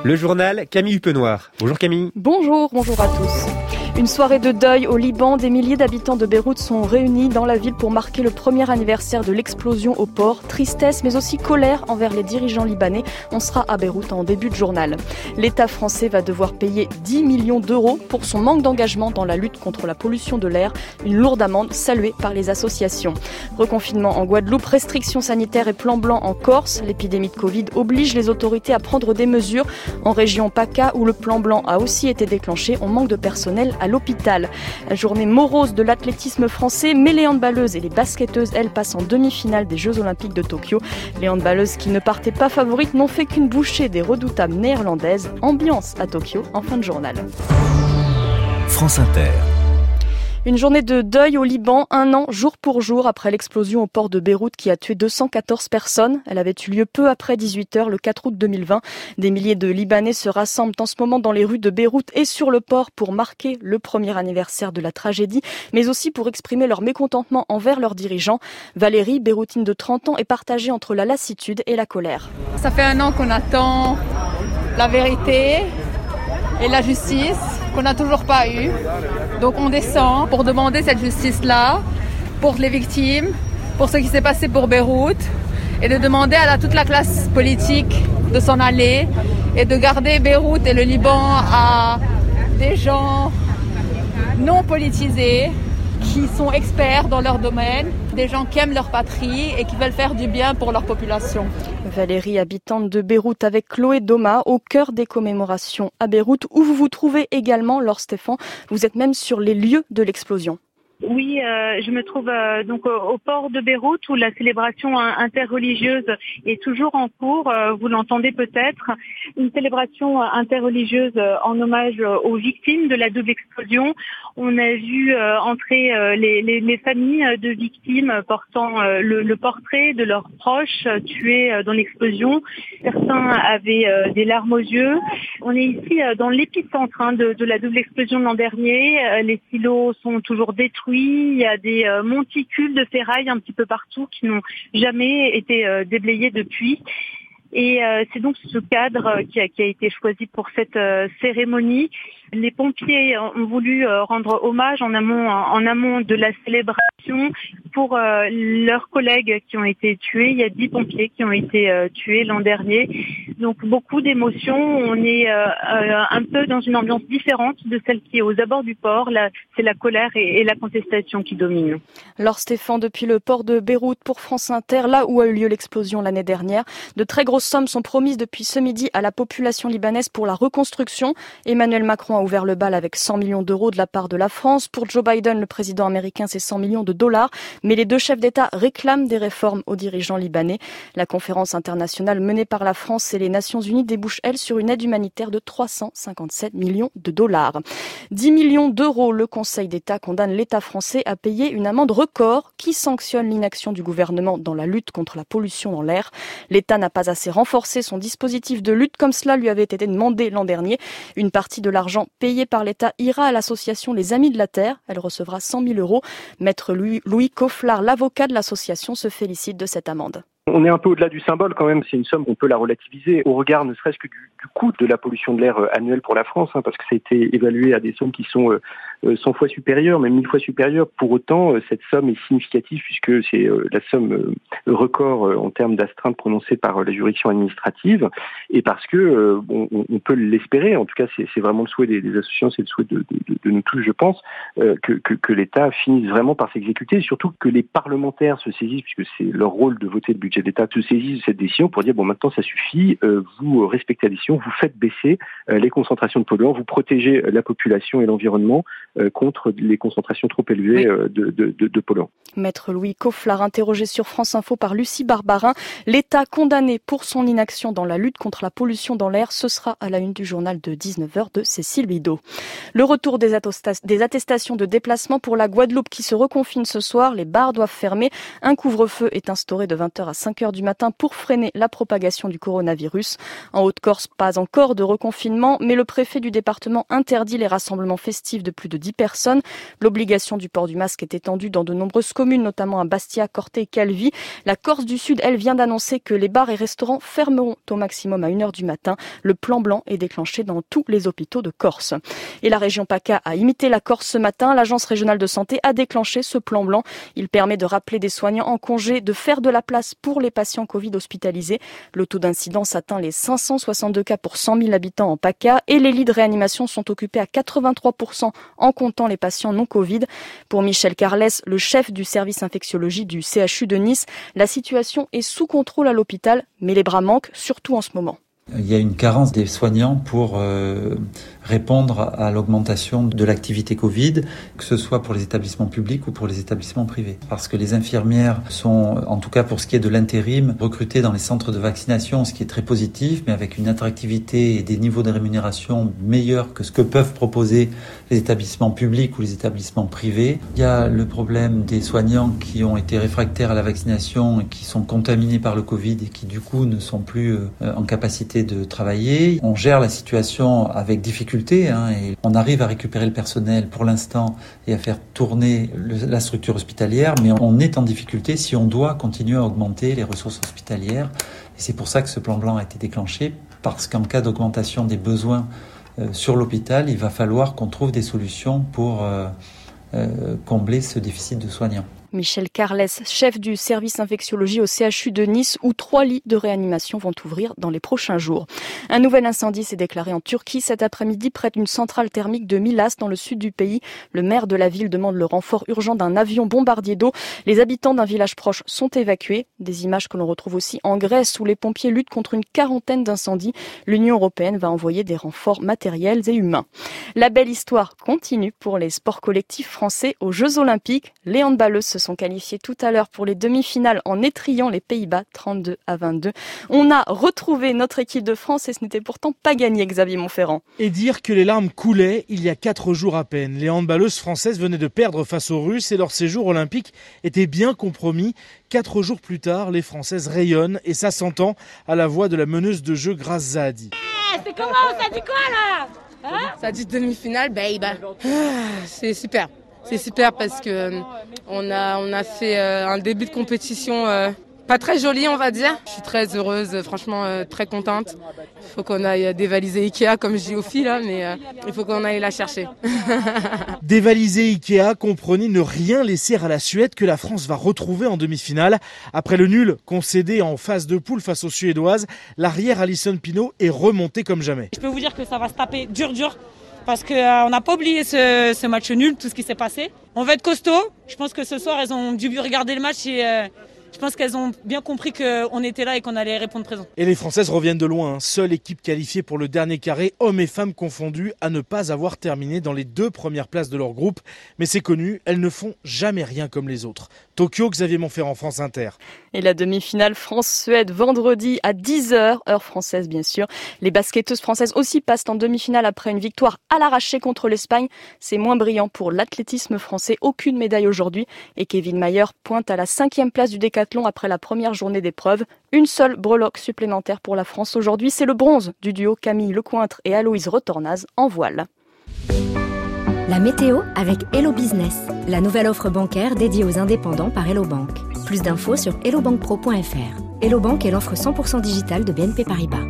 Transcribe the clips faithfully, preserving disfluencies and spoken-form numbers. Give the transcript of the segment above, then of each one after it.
Le journal Camille Huppenoir. Bonjour Camille. Bonjour, bonjour à tous. Une soirée de deuil au Liban, des milliers d'habitants de Beyrouth sont réunis dans la ville pour marquer le premier anniversaire de l'explosion au port. Tristesse mais aussi colère envers les dirigeants libanais. On sera à Beyrouth en début de journal. L'État français va devoir payer dix millions d'euros pour son manque d'engagement dans la lutte contre la pollution de l'air. Une lourde amende saluée par les associations. Reconfinement en Guadeloupe, restrictions sanitaires et plan blanc en Corse. L'épidémie de Covid oblige les autorités à prendre des mesures. En région PACA, où le plan blanc a aussi été déclenché, on manque de personnel à l'hôpital. La journée morose de l'athlétisme français, mais les handballeuses et les basketteuses, elles, passent en demi-finale des Jeux Olympiques de Tokyo. Les handballeuses qui ne partaient pas favorites n'ont fait qu'une bouchée des redoutables néerlandaises. Ambiance à Tokyo en fin de journal. France Inter. Une journée de deuil au Liban, un an jour pour jour après l'explosion au port de Beyrouth qui a tué deux cent quatorze personnes. Elle avait eu lieu peu après dix-huit heures le quatre août deux mille vingt. Des milliers de Libanais se rassemblent en ce moment dans les rues de Beyrouth et sur le port pour marquer le premier anniversaire de la tragédie, mais aussi pour exprimer leur mécontentement envers leurs dirigeants. Valérie, beyrouthine de trente ans, est partagée entre la lassitude et la colère. Ça fait un an qu'on attend la vérité et la justice qu'on n'a toujours pas eu. Donc on descend pour demander cette justice-là pour les victimes, pour ce qui s'est passé pour Beyrouth, et de demander à la, toute la classe politique de s'en aller et de garder Beyrouth et le Liban à des gens non politisés, qui sont experts dans leur domaine, des gens qui aiment leur patrie et qui veulent faire du bien pour leur population. Valérie, habitante de Beyrouth, avec Chloé Doma, au cœur des commémorations à Beyrouth, où vous vous trouvez également, Laure Stéphane. Vous êtes même sur les lieux de l'explosion. Oui, euh, je me trouve euh, donc au, au port de Beyrouth où la célébration interreligieuse est toujours en cours. Euh, vous l'entendez peut-être, une célébration interreligieuse en hommage aux victimes de la double explosion. On a vu euh, entrer euh, les, les, les familles de victimes portant euh, le, le portrait de leurs proches euh, tués euh, dans l'explosion. Certains avaient euh, des larmes aux yeux. On est ici euh, dans l'épicentre hein, de, de la double explosion de l'an dernier. Euh, les silos sont toujours détruits. Il y a des euh, monticules de ferraille un petit peu partout qui n'ont jamais été euh, déblayés depuis. Et euh, c'est donc ce cadre qui a, qui a été choisi pour cette euh, cérémonie. Les pompiers ont voulu euh, rendre hommage en amont, en, en amont de la célébration pour euh, leurs collègues qui ont été tués. Il y a dix pompiers qui ont été euh, tués l'an dernier. Donc beaucoup d'émotions. On est euh, euh, un peu dans une ambiance différente de celle qui est aux abords du port. Là, c'est la colère et, et la contestation qui dominent. Laure Stéphane, depuis le port de Beyrouth pour France Inter, là où a eu lieu l'explosion l'année dernière, de très grosses sommes sont promises depuis ce midi à la population libanaise pour la reconstruction. Emmanuel Macron a ouvert le bal avec cent millions d'euros de la part de la France. Pour Joe Biden, le président américain, c'est cent millions de dollars. Mais les deux chefs d'État réclament des réformes aux dirigeants libanais. La conférence internationale menée par la France et les Nations Unies débouche, elle, sur une aide humanitaire de trois cent cinquante-sept millions de dollars. dix millions d'euros, le Conseil d'État condamne l'État français à payer une amende record qui sanctionne l'inaction du gouvernement dans la lutte contre la pollution dans l'air. L'État n'a pas assez renforcé son dispositif de lutte comme cela lui avait été demandé l'an dernier. Une partie de l'argent payé par l'État ira à l'association Les Amis de la Terre. Elle recevra cent mille euros. Maître Louis, Louis Cofflard, l'avocat de l'association, se félicite de cette amende. On est un peu au-delà du symbole quand même, c'est une somme qu'on peut la relativiser au regard ne serait-ce que du, du coût de la pollution de l'air annuelle pour la France, hein, parce que ça a été évalué à des sommes qui sont euh, cent fois supérieures, même mille fois supérieures. Pour autant, euh, cette somme est significative puisque c'est euh, la somme euh, record euh, en termes d'astreinte prononcée par euh, la juridiction administrative, et parce que euh, bon, on, on peut l'espérer, en tout cas c'est, c'est vraiment le souhait des, des associations, c'est le souhait de, de, de nous tous, je pense, euh, que, que, que l'État finisse vraiment par s'exécuter, et surtout que les parlementaires se saisissent, puisque c'est leur rôle de voter le budget d'État, se saisissent de cette décision pour dire bon maintenant ça suffit, euh, vous respectez la décision, vous faites baisser euh, les concentrations de polluants, vous protégez la population et l'environnement euh, contre les concentrations trop élevées euh, de, de, de, de polluants. Maître Louis Cofflard, interrogé sur France Info par Lucie Barbarin. L'État condamné pour son inaction dans la lutte contre la pollution dans l'air, ce sera à la une du journal de dix-neuf heures de Cécile Bideau. Le retour des, attestas- des attestations de déplacement pour la Guadeloupe qui se reconfine ce soir. Les bars doivent fermer. Un couvre-feu est instauré de vingt heures à cinq heures du matin pour freiner la propagation du coronavirus. En Haute-Corse, pas encore de reconfinement, mais le préfet du département interdit les rassemblements festifs de plus de dix personnes. L'obligation du port du masque est étendue dans de nombreuses communes, notamment à Bastia, Corte et Calvi. La Corse du Sud, elle, vient d'annoncer que les bars et restaurants fermeront au maximum à une heure du matin. Le plan blanc est déclenché dans tous les hôpitaux de Corse. Et la région PACA a imité la Corse ce matin. L'Agence régionale de santé a déclenché ce plan blanc. Il permet de rappeler des soignants en congé, de faire de la place pour les patients Covid hospitalisés. Le taux d'incidence atteint les cinq cent soixante-deux cas pour cent mille habitants en PACA et les lits de réanimation sont occupés à quatre-vingt-trois pour cent en comptant les patients non Covid. Pour Michel Carles, le chef du service infectiologie du C H U de Nice, la situation est sous contrôle à l'hôpital, mais les bras manquent, surtout en ce moment. Il y a une carence des soignants pour euh, répondre à l'augmentation de l'activité Covid, que ce soit pour les établissements publics ou pour les établissements privés. Parce que les infirmières sont, en tout cas pour ce qui est de l'intérim, recrutées dans les centres de vaccination, ce qui est très positif, mais avec une attractivité et des niveaux de rémunération meilleurs que ce que peuvent proposer les établissements publics ou les établissements privés. Il y a le problème des soignants qui ont été réfractaires à la vaccination et qui sont contaminés par le Covid et qui du coup ne sont plus euh, en capacité de travailler. On gère la situation avec difficulté hein, et on arrive à récupérer le personnel pour l'instant et à faire tourner le, la structure hospitalière, mais on est en difficulté si on doit continuer à augmenter les ressources hospitalières. Et c'est pour ça que ce plan blanc a été déclenché, parce qu'en cas d'augmentation des besoins euh, sur l'hôpital, il va falloir qu'on trouve des solutions pour euh, euh, combler ce déficit de soignants. Michel Carles, chef du service infectiologie au C H U de Nice, où trois lits de réanimation vont ouvrir dans les prochains jours. Un nouvel incendie s'est déclaré en Turquie cet après-midi près d'une centrale thermique de Milas dans le sud du pays. Le maire de la ville demande le renfort urgent d'un avion bombardier d'eau. Les habitants d'un village proche sont évacués. Des images que l'on retrouve aussi en Grèce où les pompiers luttent contre une quarantaine d'incendies. L'Union européenne va envoyer des renforts matériels et humains. La belle histoire continue pour les sports collectifs français aux Jeux Olympiques. Les handballeuses se sont qualifiés tout à l'heure pour les demi-finales en étriant les Pays-Bas trente-deux à vingt-deux. On a retrouvé notre équipe de France et ce n'était pourtant pas gagné, Xavier Montferrand. Et dire que les larmes coulaient il y a quatre jours à peine. Les handballeuses françaises venaient de perdre face aux Russes et leur séjour olympique était bien compromis. Quatre jours plus tard, les Françaises rayonnent et ça s'entend à la voix de la meneuse de jeu Grace Zahadi. Hey, c'est comment? Ça dit quoi là hein? Ça dit demi-finale, baby. Ah, c'est super. C'est super parce que on a on a fait euh, un début de compétition euh, pas très joli, on va dire. Je suis très heureuse, franchement euh, très contente. Il faut qu'on aille dévaliser Ikea comme je dis aux filles là, mais euh, il faut qu'on aille la chercher. Dévaliser Ikea comprenait ne rien laisser à la Suède que la France va retrouver en demi-finale. Après le nul concédé en phase de poule face aux Suédoises, l'arrière Alison Pinault est remontée comme jamais. Je peux vous dire que ça va se taper dur dur. Parce qu'on euh, n'a pas oublié ce, ce match nul, tout ce qui s'est passé. On va être costaud. Je pense que ce soir, elles ont dû regarder le match et euh, je pense qu'elles ont bien compris qu'on était là et qu'on allait répondre présent. Et les Françaises reviennent de loin. Hein. Seule équipe qualifiée pour le dernier carré, hommes et femmes confondus, à ne pas avoir terminé dans les deux premières places de leur groupe. Mais c'est connu, elles ne font jamais rien comme les autres. Tokyo, Xavier Montferrand, France Inter. Et la demi-finale France-Suède vendredi à dix heures, heure française bien sûr. Les basketteuses françaises aussi passent en demi-finale après une victoire à l'arraché contre l'Espagne. C'est moins brillant pour l'athlétisme français, aucune médaille aujourd'hui. Et Kevin Mayer pointe à la cinquième place du décathlon après la première journée d'épreuve. Une seule breloque supplémentaire pour la France aujourd'hui, c'est le bronze du duo Camille Lecointre et Aloïse Retornaz en voile. La météo avec Hello Business, la nouvelle offre bancaire dédiée aux indépendants par Hello Bank. Plus d'infos sur hello bank pro point f r. Hello Bank est l'offre cent pour cent digitale de B N P Paribas.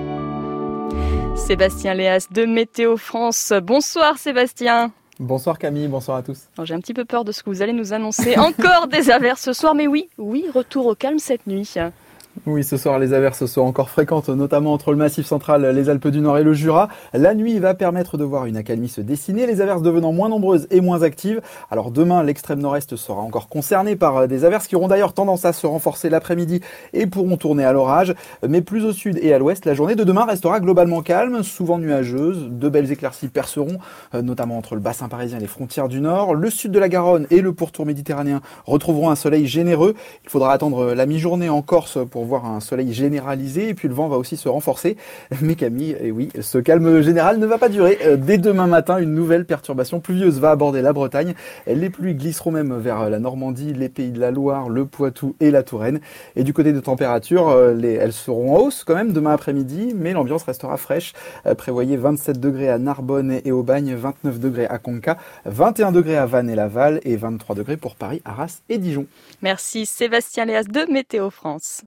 Sébastien Léas de Météo France. Bonsoir Sébastien. Bonsoir Camille, bonsoir à tous. Alors, j'ai un petit peu peur de ce que vous allez nous annoncer. Encore des averses ce soir, mais oui, oui, retour au calme cette nuit. Oui, ce soir, les averses sont encore fréquentes, notamment entre le Massif central, les Alpes du Nord et le Jura. La nuit va permettre de voir une accalmie se dessiner, les averses devenant moins nombreuses et moins actives. Alors demain, l'extrême nord-est sera encore concerné par des averses qui auront d'ailleurs tendance à se renforcer l'après-midi et pourront tourner à l'orage. Mais plus au sud et à l'ouest, la journée de demain restera globalement calme, souvent nuageuse. De belles éclaircies perceront, notamment entre le bassin parisien et les frontières du Nord. Le sud de la Garonne et le pourtour méditerranéen retrouveront un soleil généreux. Il faudra attendre la mi-journée en Corse pour pour voir un soleil généralisé et puis le vent va aussi se renforcer. Mais Camille, et oui, ce calme général ne va pas durer. Dès demain matin, une nouvelle perturbation pluvieuse va aborder la Bretagne. Les pluies glisseront même vers la Normandie, les Pays de la Loire, le Poitou et la Touraine. Et du côté de température, les, elles seront en hausse quand même demain après-midi, mais l'ambiance restera fraîche. Prévoyez vingt-sept degrés à Narbonne et Aubagne, vingt-neuf degrés à Conca, vingt et un degrés à Vannes et Laval et vingt-trois degrés pour Paris, Arras et Dijon. Merci Sébastien Léas de Météo France.